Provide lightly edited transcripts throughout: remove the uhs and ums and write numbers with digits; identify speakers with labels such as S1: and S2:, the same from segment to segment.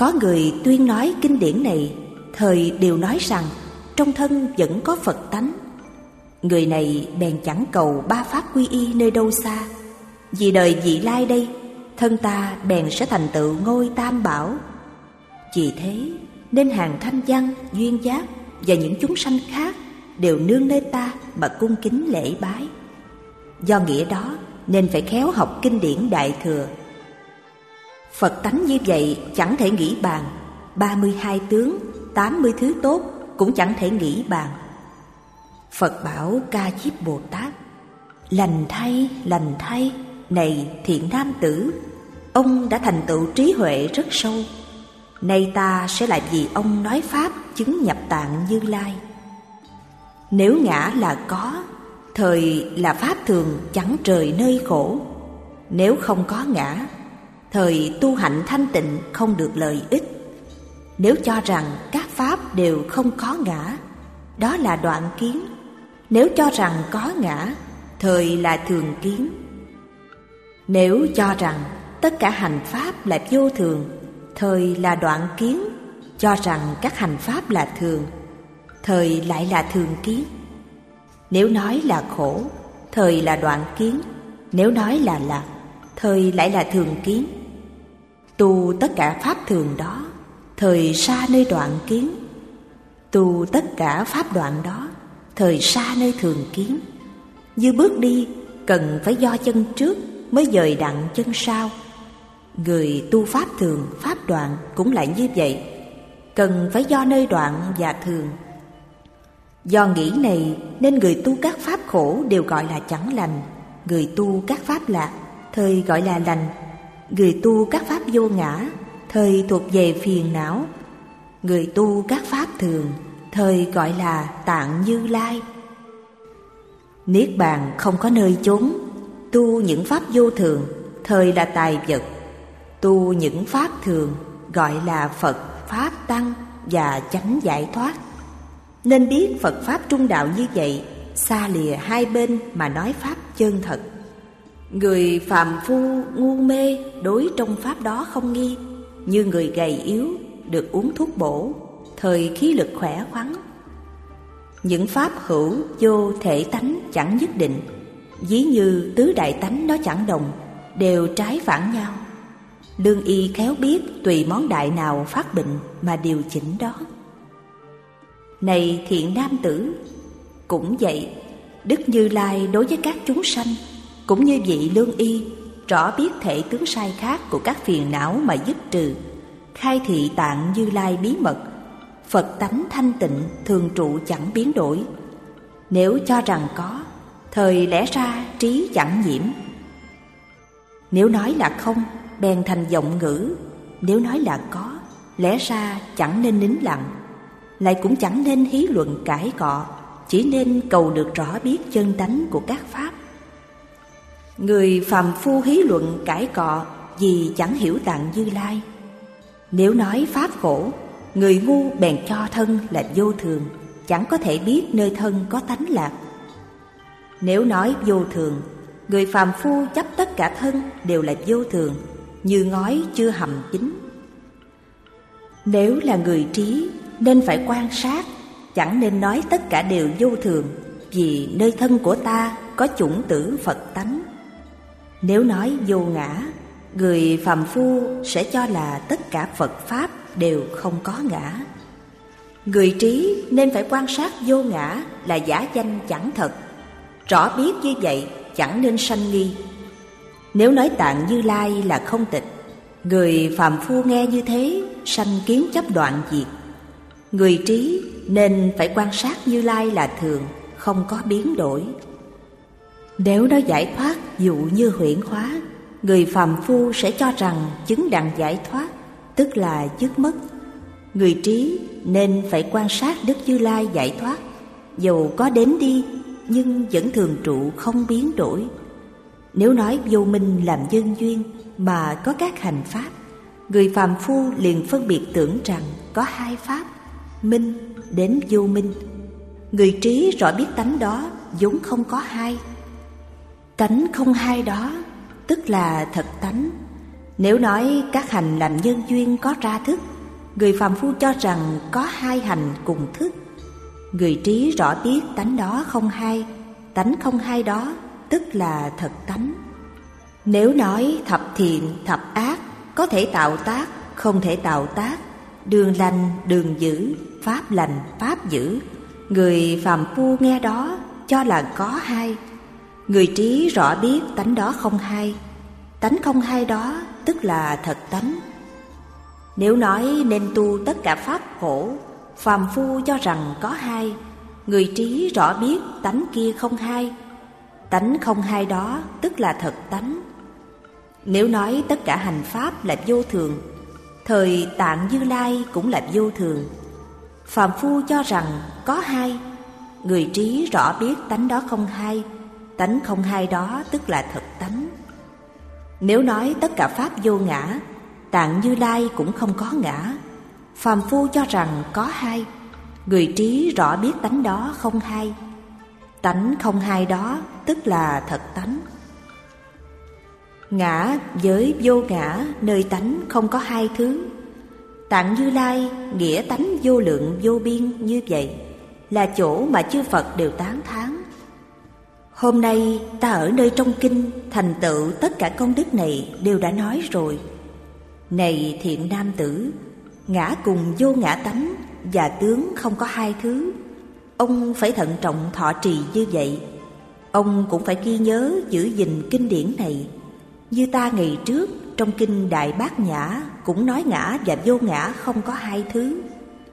S1: Có người tuyên nói kinh điển này, thời đều nói rằng trong thân vẫn có Phật tánh. Người này bèn chẳng cầu ba pháp quy y nơi đâu xa. Vì đời vị lai đây, thân ta bèn sẽ thành tựu ngôi Tam Bảo. Vì thế nên hàng thanh văn, duyên giác và những chúng sanh khác đều nương nơi ta mà cung kính lễ bái. Do nghĩa đó nên phải khéo học kinh điển Đại Thừa. Phật tánh như vậy chẳng thể nghĩ bàn, 32 tướng, 80 thứ tốt cũng chẳng thể nghĩ bàn. Phật bảo Ca Diếp Bồ Tát: lành thay, này thiện nam tử, ông đã thành tựu trí huệ rất sâu. Nay ta sẽ lại vì ông nói pháp chứng nhập tạng Như Lai. Nếu ngã là có, thời là pháp thường chẳng rời nơi khổ. Nếu không có ngã, thời tu hạnh thanh tịnh không được lợi ích. Nếu cho rằng các pháp đều không có ngã, đó là đoạn kiến. Nếu cho rằng có ngã, thời là thường kiến. Nếu cho rằng tất cả hành pháp là vô thường, thời là đoạn kiến. Cho rằng các hành pháp là thường, thời lại là thường kiến. Nếu nói là khổ, thời là đoạn kiến. Nếu nói là lạc, thời lại là thường kiến. Tu tất cả pháp thường đó, thời xa nơi đoạn kiến. Tu tất cả pháp đoạn đó, thời xa nơi thường kiến. Như bước đi cần phải do chân trước mới dời đặng chân sau. Người tu pháp thường, pháp đoạn cũng lại như vậy, cần phải do nơi đoạn và thường. Do nghĩ này nên người tu các pháp khổ đều gọi là chẳng lành. Người tu các pháp lạc, thời gọi là lành. Người tu các pháp vô ngã, thời thuộc về phiền não. Người tu các pháp thường, thời gọi là tạng Như Lai. Niết bàn không có nơi chốn. Tu những pháp vô thường, thời là tài vật. Tu những pháp thường gọi là Phật, Pháp, Tăng và chánh giải thoát. Nên biết Phật Pháp trung đạo như vậy, xa lìa hai bên mà nói Pháp chân thật. Người phàm phu ngu mê đối trong Pháp đó không nghi. Như người gầy yếu được uống thuốc bổ, thời khí lực khỏe khoắn. Những Pháp hữu vô thể tánh chẳng nhất định. Ví như tứ đại tánh nó chẳng đồng, đều trái phản nhau. Lương y khéo biết tùy món đại nào phát bệnh mà điều chỉnh đó. Này thiện nam tử, cũng vậy, Đức Như Lai đối với các chúng sanh cũng như vị lương y, rõ biết thể tướng sai khác của các phiền não mà dứt trừ, khai thị tạng Như Lai bí mật. Phật tánh thanh tịnh thường trụ chẳng biến đổi. Nếu cho rằng có, thời lẽ ra trí chẳng nhiễm. Nếu nói là không, bèn thành vọng ngữ. Nếu nói là có, lẽ ra chẳng nên nín lặng, lại cũng chẳng nên hí luận cãi cọ, chỉ nên cầu được rõ biết chân tánh của các pháp. Người phàm phu hí luận cãi cọ vì chẳng hiểu tạng Như Lai. Nếu nói pháp khổ, người ngu bèn cho thân là vô thường, chẳng có thể biết nơi thân có tánh lạc. Nếu nói vô thường, người phàm phu chấp tất cả thân đều là vô thường, như ngói chưa hầm chín. Nếu là người trí nên phải quan sát, chẳng nên nói tất cả đều vô thường, vì nơi thân của ta có chủng tử Phật tánh. Nếu nói vô ngã, người phàm phu sẽ cho là tất cả Phật Pháp đều không có ngã. Người trí nên phải quan sát vô ngã là giả danh chẳng thật, rõ biết như vậy chẳng nên sanh nghi. Nếu nói tạng Như Lai là không tịch, người phàm phu nghe như thế sanh kiến chấp đoạn diệt. Người trí nên phải quan sát Như Lai là thường, không có biến đổi. Nếu nói giải thoát dụ như huyễn hóa, người phàm phu sẽ cho rằng chứng đặng giải thoát, tức là dứt mất. Người trí nên phải quan sát Đức Như Lai giải thoát, dầu có đến đi nhưng vẫn thường trụ không biến đổi. Nếu nói vô minh làm nhân duyên mà có các hành pháp, người phàm phu liền phân biệt tưởng rằng có hai pháp, minh đến vô minh. Người trí rõ biết tánh đó vốn không có hai. Tánh không hai đó tức là thật tánh. Nếu nói các hành làm nhân duyên có ra thức, người phàm phu cho rằng có hai hành cùng thức. Người trí rõ biết tánh đó không hai, tánh không hai đó tức là thật tánh. Nếu nói thập thiện, thập ác, có thể tạo tác, không thể tạo tác, đường lành, đường dữ, pháp lành, pháp dữ, người phàm phu nghe đó cho là có hai. Người trí rõ biết tánh đó không hai, tánh không hai đó tức là thật tánh. Nếu nói nên tu tất cả pháp khổ, phàm phu cho rằng có hai, người trí rõ biết tánh kia không hai, tánh không hai đó tức là thật tánh. Nếu nói tất cả hành pháp là vô thường, thời Tạng Như Lai cũng là vô thường, phàm phu cho rằng có hai, người trí rõ biết tánh đó không hai, tánh không hai đó tức là thật tánh. Nếu nói tất cả pháp vô ngã, Tạng Như Lai cũng không có ngã, phàm phu cho rằng có hai, người trí rõ biết tánh đó không hai, tánh không hai đó tức là thật tánh. Ngã với vô ngã nơi tánh không có hai thứ. Tạng Như Lai nghĩa tánh vô lượng vô biên như vậy, là chỗ mà chư Phật đều tán thán. Hôm nay ta ở nơi trong kinh thành tựu tất cả công đức này đều đã nói rồi. Này thiện nam tử, ngã cùng vô ngã tánh và tướng không có hai thứ. Ông phải thận trọng thọ trì như vậy. Ông cũng phải ghi nhớ giữ gìn kinh điển này. Như ta ngày trước trong kinh Đại Bát Nhã cũng nói ngã và vô ngã không có hai thứ.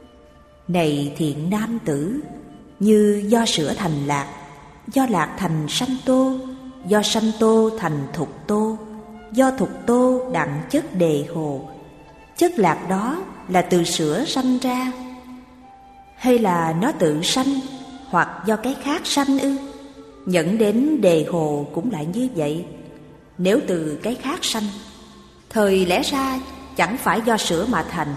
S1: Này thiện nam tử, như do sữa thành lạc, do lạc thành sanh tô, do sanh tô thành thục tô, do thục tô đặng chất đề hồ. Chất lạc đó là từ sữa sanh ra, hay là nó tự sanh, hoặc do cái khác sanh ư? Dẫn đến đề hồ cũng lại như vậy. Nếu từ cái khác sanh, thời lẽ ra chẳng phải do sữa mà thành.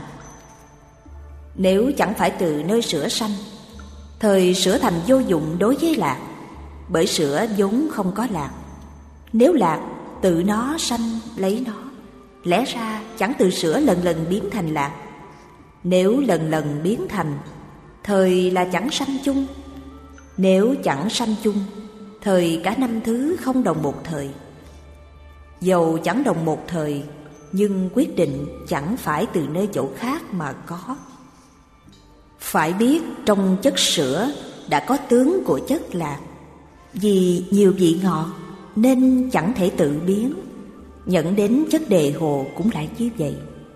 S1: Nếu chẳng phải từ nơi sữa sanh, thời sữa thành vô dụng đối với lạc, bởi sữa vốn không có lạc. Nếu lạc tự nó sanh lấy nó, lẽ ra chẳng từ sữa lần lần biến thành lạc. Nếu lần lần biến thành, thời là chẳng sanh chung. Nếu chẳng sanh chung, thời cả năm thứ không đồng một thời. Dầu chẳng đồng một thời, nhưng quyết định chẳng phải từ nơi chỗ khác mà có. Phải biết trong chất sữa đã có tướng của chất lạc. Vì nhiều vị ngọt nên chẳng thể tự biến, dẫn đến chất đề hồ cũng lại như vậy.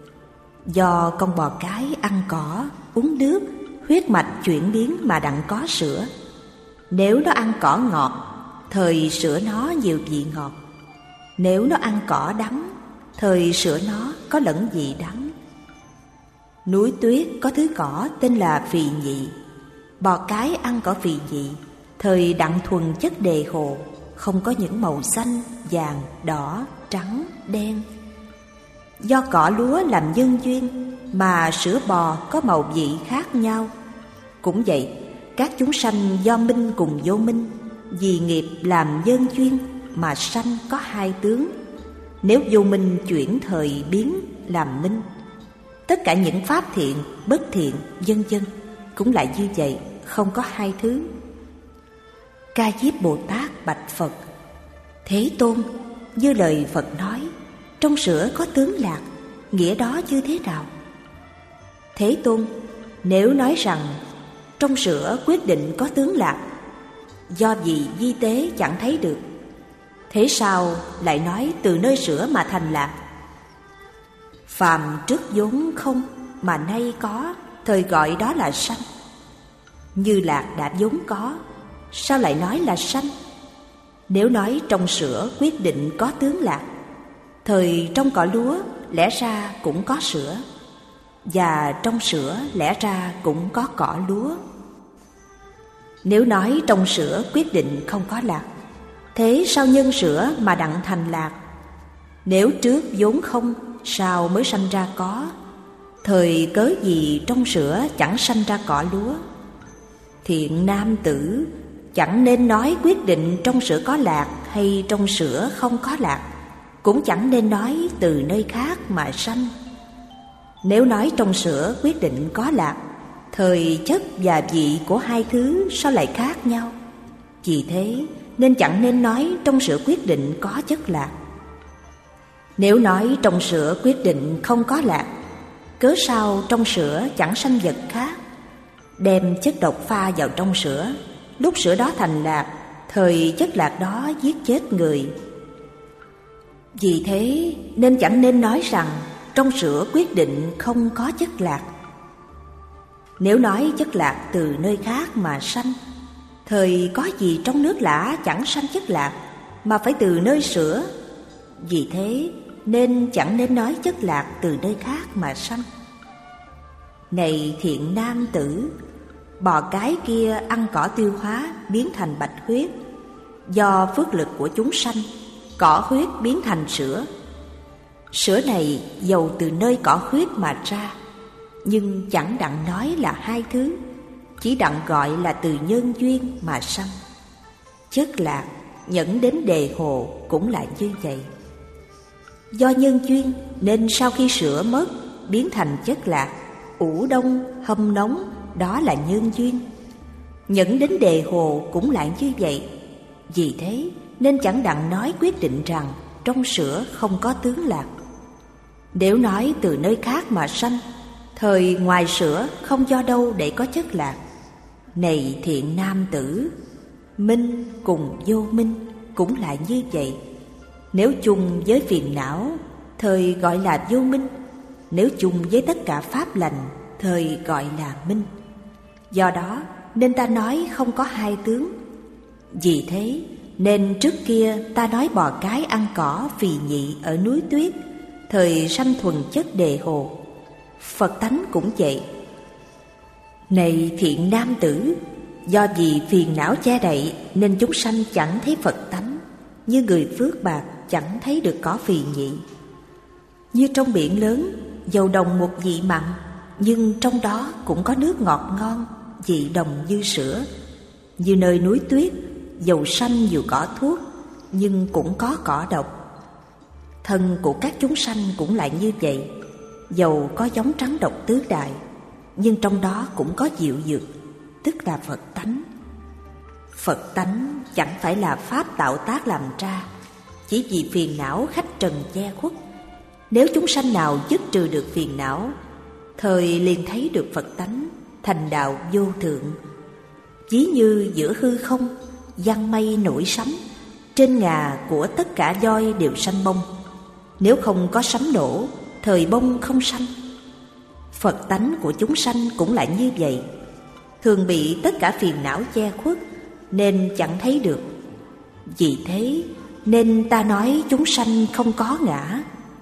S1: Do con bò cái ăn cỏ, uống nước, huyết mạch chuyển biến mà đặng có sữa. Nếu nó ăn cỏ ngọt, thời sữa nó nhiều vị ngọt. Nếu nó ăn cỏ đắng, thời sữa nó có lẫn vị đắng. Núi tuyết có thứ cỏ tên là phì nhị. Bò cái ăn cỏ phì nhị, thời đặng thuần chất đề hồ, không có những màu xanh, vàng, đỏ, trắng, đen. Do cỏ lúa làm nhân duyên mà sữa bò có màu vị khác nhau. Cũng vậy, các chúng sanh do minh cùng vô minh, vì nghiệp làm nhân duyên mà sanh có hai tướng. Nếu vô minh chuyển thời biến làm minh, tất cả những pháp thiện, bất thiện, vân vân cũng lại như vậy, không có hai thứ. Ca Diếp Bồ Tát bạch Phật: Thế Tôn, như lời Phật nói, trong sữa có tướng lạc, nghĩa đó như thế nào? Thế Tôn, nếu nói rằng trong sữa quyết định có tướng lạc, do vì vi tế chẳng thấy được, thế sao lại nói từ nơi sữa mà thành lạc? Phàm trước vốn không mà nay có, thời gọi đó là sanh. Như lạc đã vốn có, sao lại nói là sanh? Nếu nói trong sữa quyết định có tướng lạc, thời trong cỏ lúa lẽ ra cũng có sữa, và trong sữa lẽ ra cũng có cỏ lúa. Nếu nói trong sữa quyết định không có lạc, thế sao nhân sữa mà đặng thành lạc? Nếu trước vốn không, sao mới sanh ra có? Thời cớ gì trong sữa chẳng sanh ra cỏ lúa? Thiện nam tử, chẳng nên nói quyết định trong sữa có lạc hay trong sữa không có lạc, cũng chẳng nên nói từ nơi khác mà sanh. Nếu nói trong sữa quyết định có lạc, thời chất và vị của hai thứ sao lại khác nhau? Vì thế nên chẳng nên nói trong sữa quyết định có chất lạc. Nếu nói trong sữa quyết định không có lạc, cớ sao trong sữa chẳng sanh vật khác? Đem chất độc pha vào trong sữa, lúc sữa đó thành lạc, thời chất lạc đó giết chết người. Vì thế nên chẳng nên nói rằng trong sữa quyết định không có chất lạc. Nếu nói chất lạc từ nơi khác mà sanh, thời có gì trong nước lã chẳng sanh chất lạc, mà phải từ nơi sữa. Vì thế nên chẳng nên nói chất lạc từ nơi khác mà sanh. Này thiện nam tử, bò cái kia ăn cỏ tiêu hóa biến thành bạch huyết. Do phước lực của chúng sanh, cỏ huyết biến thành sữa. Sữa này dầu từ nơi cỏ huyết mà ra, nhưng chẳng đặng nói là hai thứ, chỉ đặng gọi là từ nhân duyên mà sanh. Chất lạc nhẫn đến đề hồ cũng là như vậy. Do nhân duyên nên sau khi sữa mất biến thành chất lạc, ủ đông hâm nóng, đó là nhân duyên. Nhẫn đến đề hồ cũng lại như vậy. Vì thế nên chẳng đặng nói quyết định rằng trong sữa không có tướng lạc. Nếu nói từ nơi khác mà sanh, thời ngoài sữa không do đâu để có chất lạc. Này thiện nam tử, minh cùng vô minh cũng là như vậy. Nếu chung với phiền não, thời gọi là vô minh. Nếu chung với tất cả pháp lành, thời gọi là minh. Do đó nên ta nói không có hai tướng. Vì thế nên trước kia ta nói bò cái ăn cỏ phì nhị ở núi tuyết, thời sanh thuần chất đề hồ. Phật tánh cũng vậy. Này thiện nam tử, do vì phiền não che đậy nên chúng sanh chẳng thấy Phật tánh, như người phước bạc chẳng thấy được cỏ phì nhị. Như trong biển lớn, dầu đồng một vị mặn, nhưng trong đó cũng có nước ngọt ngon, vị đồng như sữa. Như nơi núi tuyết, dầu xanh dù cỏ thuốc, nhưng cũng có cỏ độc. Thân của các chúng sanh cũng lại như vậy. Dầu có giống trắng độc tứ đại, nhưng trong đó cũng có diệu dược, tức là Phật tánh. Phật tánh chẳng phải là pháp tạo tác làm ra, chỉ vì phiền não khách trần che khuất. Nếu chúng sanh nào dứt trừ được phiền não, thời liền thấy được Phật tánh, thành đạo vô thượng. Ví như giữa hư không, giăng mây nổi sấm, trên ngà của tất cả voi đều sanh bông. Nếu không có sấm nổ, thời bông không sanh. Phật tánh của chúng sanh cũng lại như vậy, thường bị tất cả phiền não che khuất nên chẳng thấy được. Vì thế nên ta nói chúng sanh không có ngã.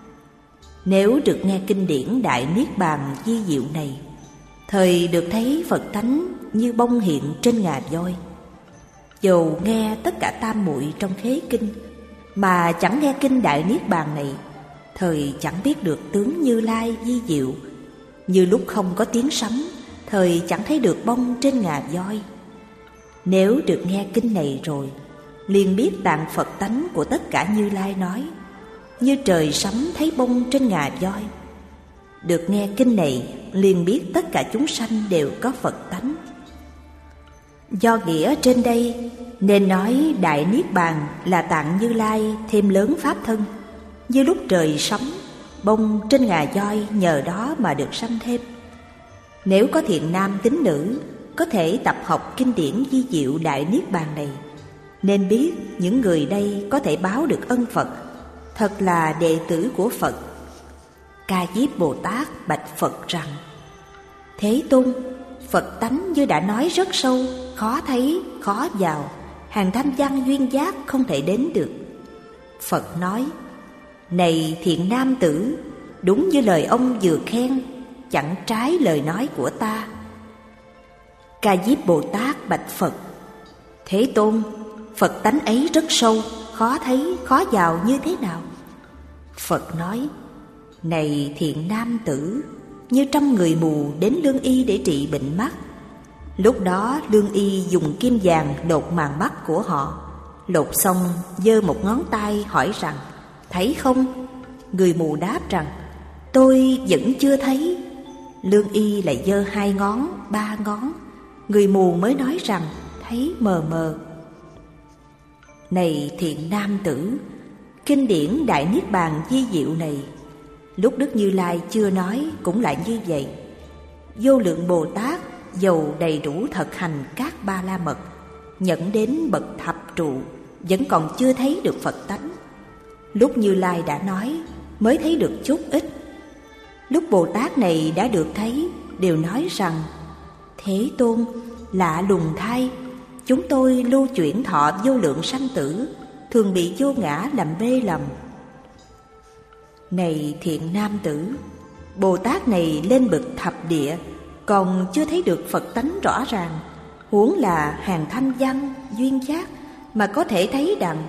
S1: Nếu được nghe kinh điển Đại Niết Bàn vi diệu này, thời được thấy Phật tánh như bông hiện trên ngà voi. Dầu nghe tất cả tam muội trong khế kinh, mà chẳng nghe kinh Đại Niết Bàn này, thời chẳng biết được tướng Như Lai vi diệu. Như lúc không có tiếng sấm, thời chẳng thấy được bông trên ngà voi. Nếu được nghe kinh này rồi, liền biết tạng Phật tánh của tất cả Như Lai nói, như trời sấm thấy bông trên ngà voi. Được nghe kinh này, liền biết tất cả chúng sanh đều có Phật tánh. Do nghĩa trên đây nên nói Đại Niết Bàn là tạng Như Lai thêm lớn pháp thân. Như lúc trời sấm, bông trên ngà voi nhờ đó mà được sanh thêm. Nếu có thiện nam tín nữ có thể tập học kinh điển vi diệu Đại Niết Bàn này, nên biết những người đây có thể báo được ân Phật, thật là đệ tử của Phật. Ca Diếp Bồ Tát bạch Phật rằng: Thế Tôn, Phật tánh như đã nói rất sâu, khó thấy, khó vào, hàng tham văn duyên giác không thể đến được. Phật nói: Này thiện nam tử, đúng như lời ông vừa khen, chẳng trái lời nói của ta. Ca Diếp Bồ Tát bạch Phật: Thế Tôn, Phật tánh ấy rất sâu, khó thấy, khó vào như thế nào? Phật nói: Này thiện nam tử, như 100 người mù đến lương y để trị bệnh mắt. Lúc đó lương y dùng kim vàng lột màng mắt của họ. Lột xong giơ một ngón tay hỏi rằng: Thấy không? Người mù đáp rằng: tôi vẫn chưa thấy. Lương y lại giơ 2 ngón, 3 ngón. Người mù mới nói rằng thấy mờ mờ. Này thiện nam tử, kinh điển Đại Niết Bàn vi diệu này, lúc Đức Như Lai chưa nói cũng lại như vậy. Vô lượng Bồ Tát dầu đầy đủ thực hành các ba la mật, nhận đến bậc thập trụ, vẫn còn chưa thấy được Phật tánh. Lúc Như Lai đã nói mới thấy được chút ít. Lúc Bồ Tát này đã được thấy, đều nói rằng: Thế Tôn, lạ lùng thay, chúng tôi lưu chuyển thọ vô lượng sanh tử, thường bị vô ngã làm mê lầm. Này thiện nam tử, Bồ Tát này lên bậc thập địa, còn chưa thấy được Phật tánh rõ ràng, huống là hàng thanh văn, duyên giác mà có thể thấy đặng.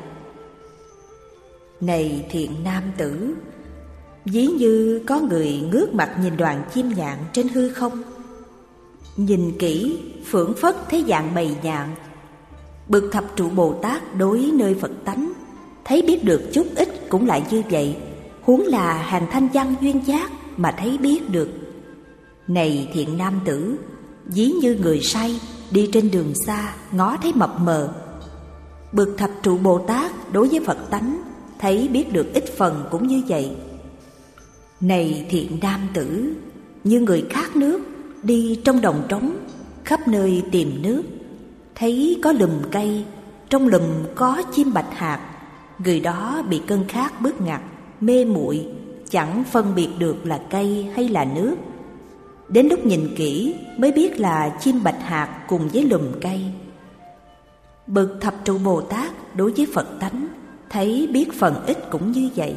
S1: Này thiện nam tử, ví như có người ngước mặt nhìn đoàn chim nhạn trên hư không, nhìn kỹ phưởng phất thấy dạng bầy nhạn. Bậc thập trụ Bồ Tát đối nơi Phật tánh thấy biết được chút ít cũng lại như vậy, huống là hàng thanh văn duyên giác mà thấy biết được. Này thiện nam tử, ví như người say đi trên đường xa ngó thấy mập mờ. Bậc thập trụ Bồ Tát đối với Phật tánh thấy biết được ít phần cũng như vậy. Này thiện nam tử, như người khát nước đi trong đồng trống, khắp nơi tìm nước, thấy có lùm cây, trong lùm có chim bạch hạc, người đó bị cơn khát bức ngặt, mê muội, chẳng phân biệt được là cây hay là nước. Đến lúc nhìn kỹ mới biết là chim bạch hạc cùng với lùm cây. Bậc thập trụ Bồ Tát đối với Phật tánh thấy biết phần ít cũng như vậy.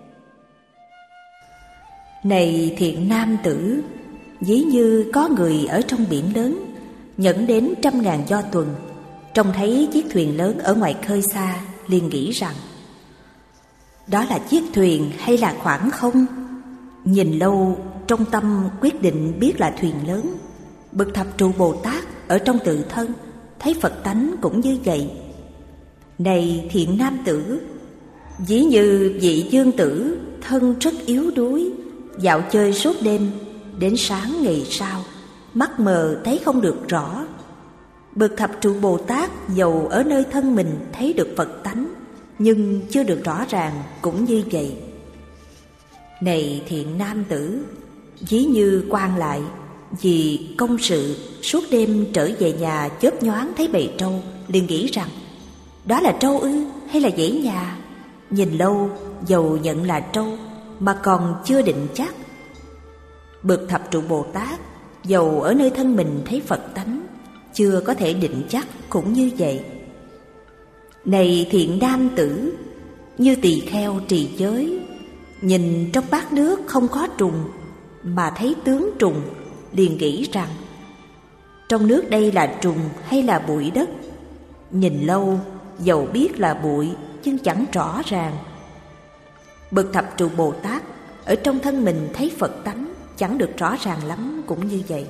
S1: Này thiện nam tử, ví như có người ở trong biển lớn, nhẫn đến 100.000 do tuần, trông thấy chiếc thuyền lớn ở ngoài khơi xa, liền nghĩ rằng: Đó là chiếc thuyền hay là khoảng không? Nhìn lâu, trong tâm quyết định biết là thuyền lớn. Bậc thập trụ Bồ Tát ở trong tự thân thấy Phật tánh cũng như vậy. Này thiện nam tử, ví như vị dương tử thân rất yếu đuối, dạo chơi suốt đêm, đến sáng ngày sau mắt mờ thấy không được rõ. Bậc thập trụ Bồ Tát dầu ở nơi thân mình thấy được Phật tánh, nhưng chưa được rõ ràng cũng như vậy. Này thiện nam tử, ví như quan lại vì công sự suốt đêm trở về nhà, chớp nhoáng thấy bầy trâu, liền nghĩ rằng: Đó là trâu ư hay là dãy nhà? Nhìn lâu dầu nhận là trâu mà còn chưa định chắc. Bậc thập trụ Bồ Tát dầu ở nơi thân mình thấy Phật tánh, chưa có thể định chắc cũng như vậy. Này thiện nam tử, như tỳ kheo trì giới, nhìn trong bát nước không có trùng, mà thấy tướng trùng, liền nghĩ rằng: Trong nước đây là trùng hay là bụi đất? Nhìn lâu dầu biết là bụi, nhưng chẳng rõ ràng. Bậc thập trụ Bồ Tát ở trong thân mình thấy Phật tánh chẳng được rõ ràng lắm cũng như vậy.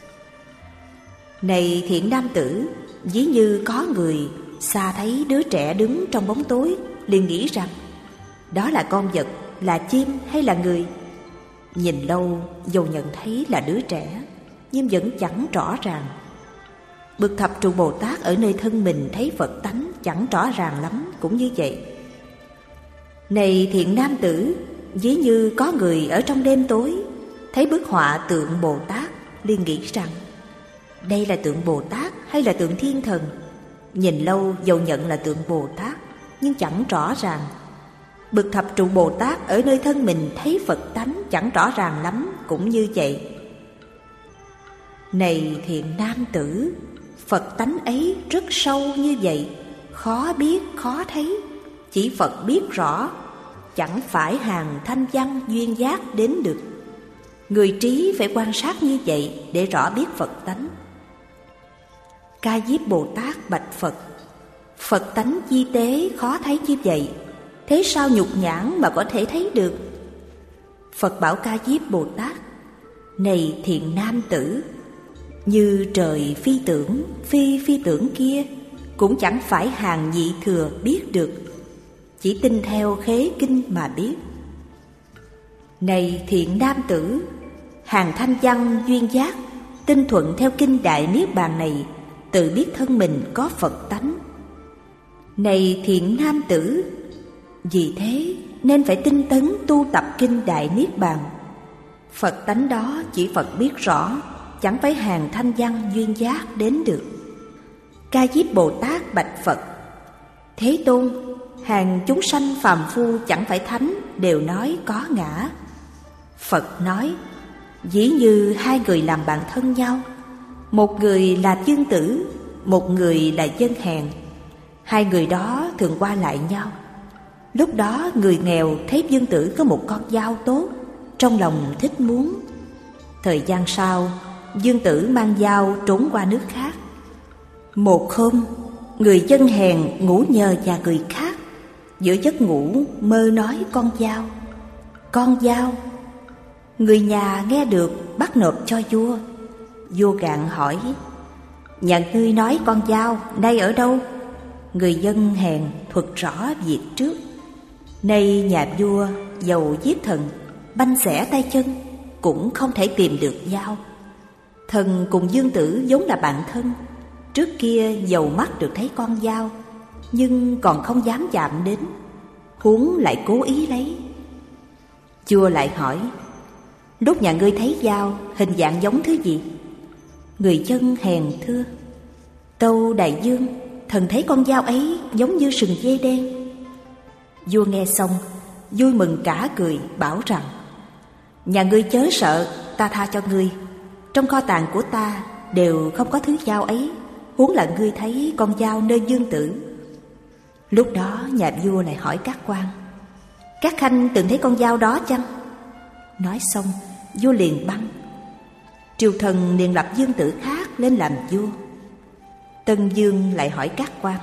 S1: Này thiện nam tử, ví như có người xa thấy đứa trẻ đứng trong bóng tối, liền nghĩ rằng: Đó là con vật, là chim hay là người? Nhìn lâu dầu nhận thấy là đứa trẻ, nhưng vẫn chẳng rõ ràng. Bậc thập trụ Bồ Tát ở nơi thân mình thấy Phật tánh chẳng rõ ràng lắm cũng như vậy. Này thiện nam tử, ví như có người ở trong đêm tối thấy bức họa tượng Bồ Tát, liền nghĩ rằng: Đây là tượng Bồ Tát hay là tượng thiên thần? Nhìn lâu dầu nhận là tượng Bồ Tát, nhưng chẳng rõ ràng. Bậc thập trụ Bồ Tát ở nơi thân mình thấy Phật tánh chẳng rõ ràng lắm cũng như vậy. Này thiện nam tử, Phật tánh ấy rất sâu như vậy, khó biết khó thấy, chỉ Phật biết rõ, chẳng phải hàng thanh văn duyên giác đến được. Người trí phải quan sát như vậy để rõ biết Phật tánh. Ca Diếp Bồ Tát bạch Phật: Phật tánh di tế khó thấy như vậy, thế sao nhục nhãn mà có thể thấy được? Phật bảo Ca Diếp Bồ Tát: Này thiện nam tử, như trời phi tưởng, phi tưởng kia cũng chẳng phải hàng nhị thừa biết được, chỉ tin theo khế kinh mà biết. Này thiện nam tử, hàng thanh văn duyên giác tinh thuận theo kinh Đại Niết Bàn này, tự biết thân mình có Phật tánh. Này thiện nam tử, vì thế nên phải tinh tấn tu tập kinh Đại Niết Bàn. Phật tánh đó chỉ Phật biết rõ, chẳng phải hàng thanh văn duyên giác đến được. Ca Diếp Bồ Tát bạch Phật: Thế Tôn, hàng chúng sanh phàm phu chẳng phải thánh đều nói có ngã. Phật nói: Ví như hai người làm bạn thân nhau, một người là vương tử, một người là dân hèn. Hai người đó thường qua lại nhau. Lúc đó người nghèo thấy vương tử có một con dao tốt, trong lòng thích muốn. Thời gian sau, vương tử mang dao trốn qua nước khác. Một hôm, người dân hèn ngủ nhờ nhà người khác. Giữa giấc ngủ mơ nói con dao, con dao. Người nhà nghe được bắt nộp cho vua. Vua gạn hỏi: Nhà ngươi nói con dao nay ở đâu? Người dân hèn thuật rõ việc trước. Nay nhà vua dầu giết thần, banh xẻ tay chân, cũng không thể tìm được dao. Thần cùng vương tử vốn là bạn thân, trước kia dầu mắt được thấy con dao, nhưng còn không dám chạm đến, huống lại cố ý lấy. Vua lại hỏi: Lúc nhà ngươi thấy dao, hình dạng giống thứ gì? Người dân hèn thưa: Tâu đại vương, thần thấy con dao ấy giống như sừng dê đen. Vua nghe xong vui mừng cả cười, bảo rằng: Nhà ngươi chớ sợ, ta tha cho ngươi. Trong kho tàng của ta đều không có thứ dao ấy, huống là ngươi thấy con dao nơi vương tử. Lúc đó nhà vua lại hỏi các quan: Các khanh từng thấy con dao đó chăng? Nói xong, vua liền băng. Triều thần liền lập vương tử khác lên làm vua. Tân vương lại hỏi các quan: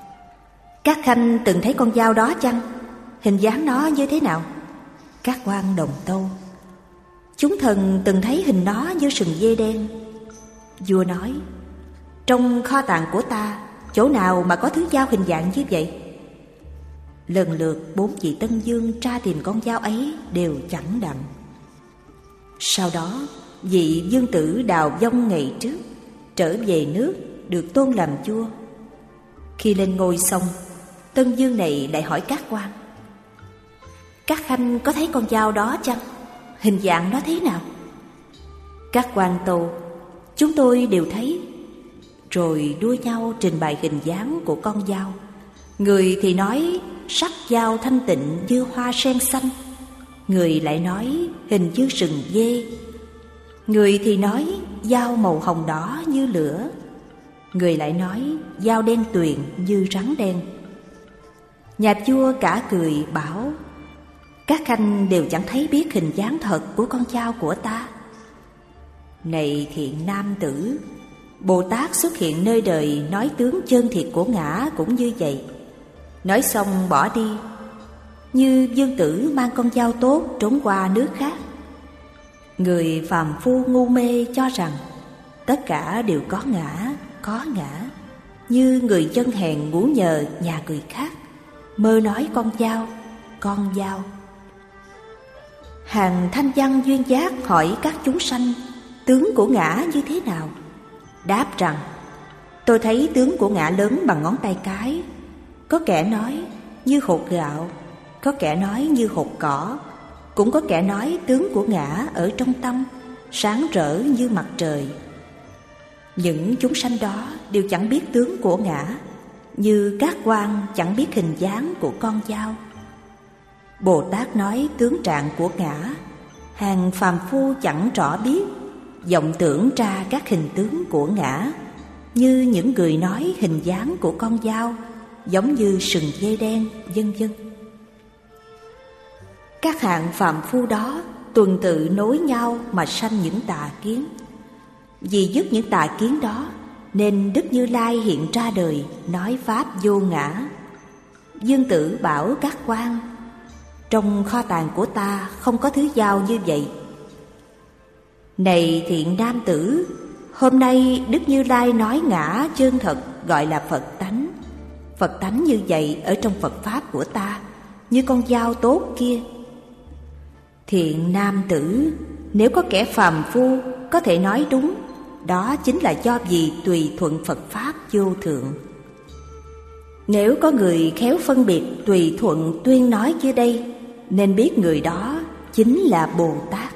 S1: Các khanh từng thấy con dao đó chăng? Hình dáng nó như thế nào? Các quan đồng tâu: Chúng thần từng thấy hình nó như sừng dê đen. Vua nói: Trong kho tàng của ta, chỗ nào mà có thứ dao hình dạng như vậy? Lần lượt 4 vị tân vương tra tìm con dao ấy đều chẳng đặng. Sau đó, vị vương tử Đào Vong ngày trước trở về nước, được tôn làm vua. Khi lên ngôi xong, tân vương này lại hỏi các quan: Các khanh có thấy con dao đó chăng? Hình dạng nó thế nào? Các quan tâu: Chúng tôi đều thấy. Rồi đua nhau trình bày hình dáng của con dao. Người thì nói sắc dao thanh tịnh như hoa sen xanh, người lại nói hình như sừng dê. Người thì nói dao màu hồng đỏ như lửa, người lại nói dao đen tuyền như rắn đen. Nhà vua cả cười bảo: Các khanh đều chẳng thấy biết hình dáng thật của con dao của ta. Này thiện nam tử, Bồ Tát xuất hiện nơi đời nói tướng chân thiệt của ngã cũng như vậy. Nói xong bỏ đi, như vương tử mang con dao tốt trốn qua nước khác. Người phàm phu ngu mê cho rằng tất cả đều có ngã, có ngã. Như người dân hèn ngủ nhờ nhà người khác, mơ nói con dao, con dao. Hàng thanh văn duyên giác hỏi các chúng sanh tướng của ngã như thế nào? Đáp rằng: Tôi thấy tướng của ngã lớn bằng ngón tay cái. Có kẻ nói như hột gạo, có kẻ nói như hột cỏ, cũng có kẻ nói tướng của ngã ở trong tâm, sáng rỡ như mặt trời. Những chúng sanh đó đều chẳng biết tướng của ngã, như các quan chẳng biết hình dáng của con dao. Bồ Tát nói tướng trạng của ngã, hàng phàm phu chẳng rõ biết, vọng tưởng ra các hình tướng của ngã, như những người nói hình dáng của con dao giống như sừng dê đen, vân vân. Các hạng phàm phu đó tuần tự nối nhau mà sanh những tà kiến. Vì dứt những tà kiến đó nên Đức Như Lai hiện ra đời nói pháp vô ngã. Vương tử bảo các quan: Trong kho tàng của ta không có thứ dao như vậy. Này thiện nam tử, hôm nay Đức Như Lai nói ngã chân thật gọi là Phật tánh. Phật tánh như vậy ở trong Phật pháp của ta, như con dao tốt kia. Thiện nam tử, nếu có kẻ phàm phu có thể nói đúng, đó chính là do vì tùy thuận Phật Pháp vô thượng. Nếu có người khéo phân biệt tùy thuận tuyên nói dưới đây, nên biết người đó chính là Bồ Tát.